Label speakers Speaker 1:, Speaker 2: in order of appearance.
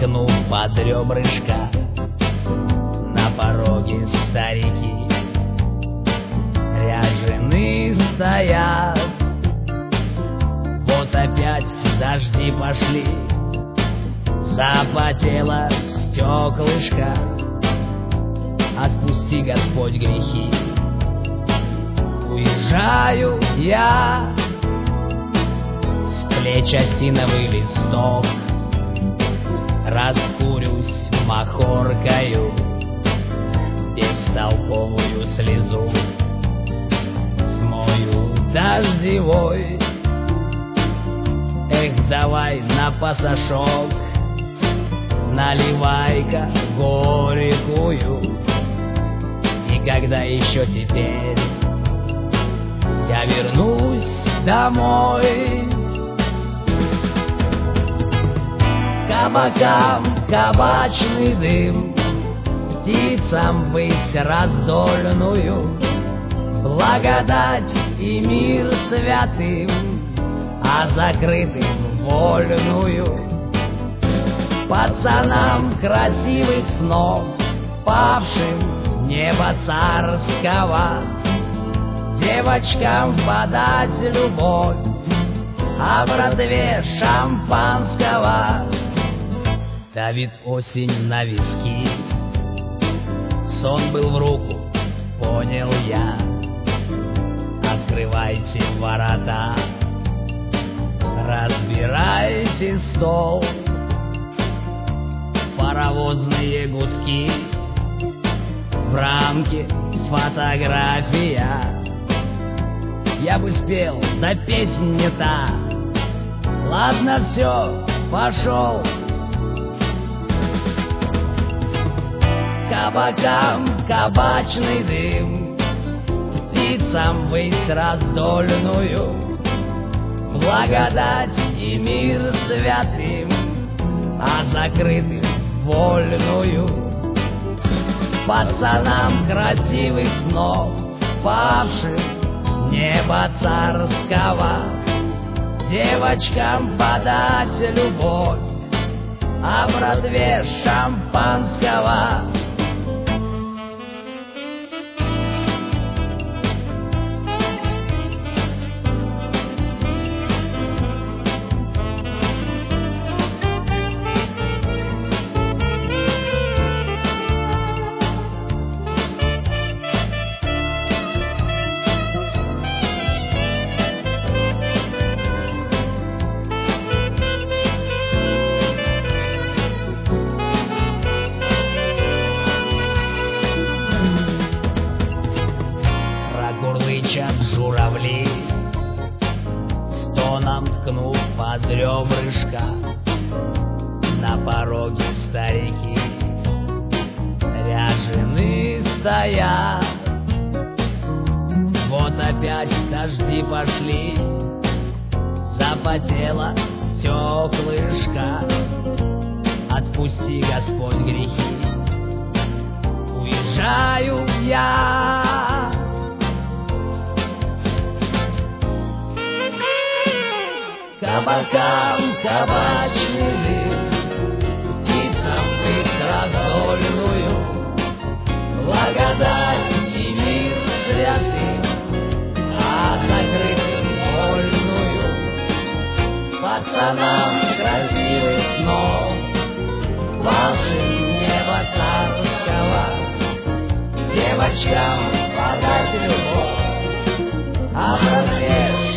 Speaker 1: ткнув под ребрышко, на пороге старики ряжены стоят. Вот опять дожди пошли, запотело стеклышко. Отпусти, Господь, грехи. Уезжаю я, с плеч осиновый листок, раскурюсь махоркою, бестолковую слезу смою дождевой. Эх, давай на пасашок, наливай-ка горькую. И когда еще теперь я вернусь домой? Кабакам кабачный дым, птицам высь раздольную, благодать и мир святым, а закрытым вольную. Пацанам красивых снов, павшим неба царского, девочкам подать любовь, а братве шампанского. Давит осень на виски, сон был в руку, понял я. Открывайте ворота, разбирайте стол. Паровозные гудки, в рамке фотография. Я бы спел, да песнь не та. Ладно, все, пошел. Кабакам кабачный дым, птицам высь раздольную, благодать и мир святым, а закрытым вольную. Пацанам красивых снов, павшим неба царского, девочкам подать любовь, а братве шампанского. Курлычат журавли, стоном ткнув под ребрышко, на пороге старики ряжены стоят. Вот опять дожди пошли, запотело стеклышко. Отпусти, Господь, грехи. Уезжаю я. Кабакам кабачный дым, птицам высь раздольную, благодать и мир святым, а закрытым вольную. Пацанам красивых снов, павшим неба царского, девочкам подать любовь, а братве